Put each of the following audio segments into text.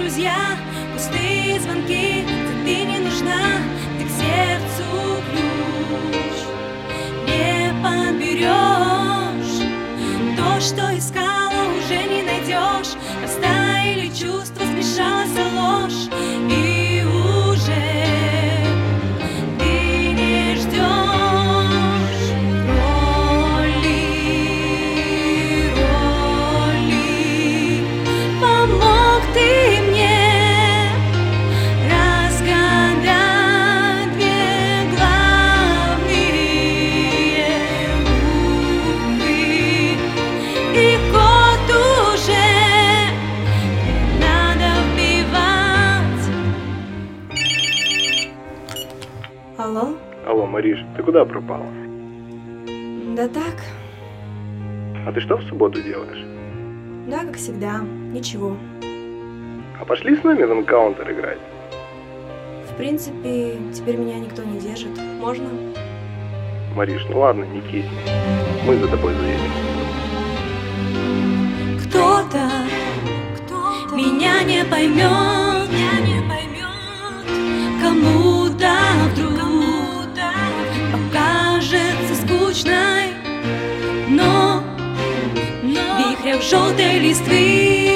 друзья, пустые звонки, ты не нужна, ты к сердцу ключ не подберешь. То, что искала, уже не найдешь. Растаяли чувства, смешалась ложь, и уже ты не ждешь роли. Помог ты мне разгадать две главные буквы, и код уже не надо вбивать. Алло? Алло, Мариш, ты куда пропала? Да так, А ты что в субботу делаешь? да, как всегда, ничего. А пошли с нами в энкаунтер играть? В принципе, теперь меня никто не держит. Можно? Мариш, ну ладно, не кисни. Мы за тобой заедем. Кто-то меня не поймет, кому-то вдруг покажется скучной, но в вихрях желтой листвы,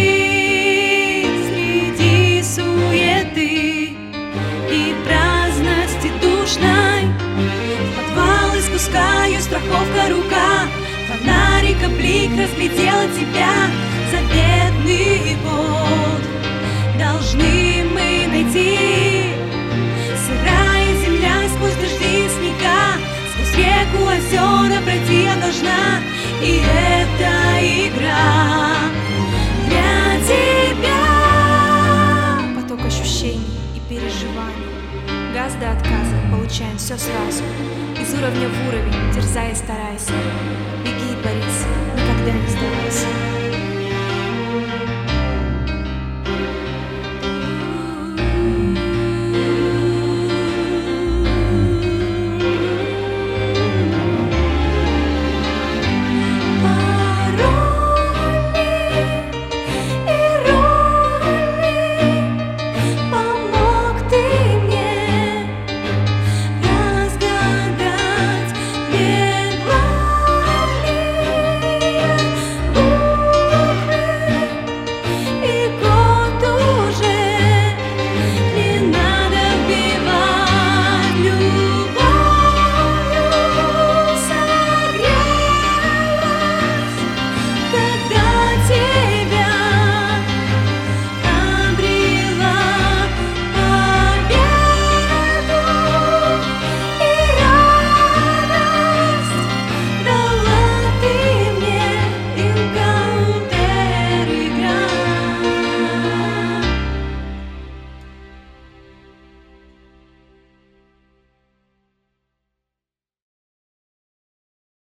среди суеты и праздности душной, в подвал испускаю, страховка рука, фонарика блик разглядела тебя. Заветный год должны мы найти. Сырая земля сквозь дожди и снега, сквозь реку, озера пройти я должна. И эта игра для тебя. Поток ощущений и переживаний, газ до отказа, получаем все сразу. Из уровня в уровень, дерзай и старайся. Беги и борись, никогда не сдавайся.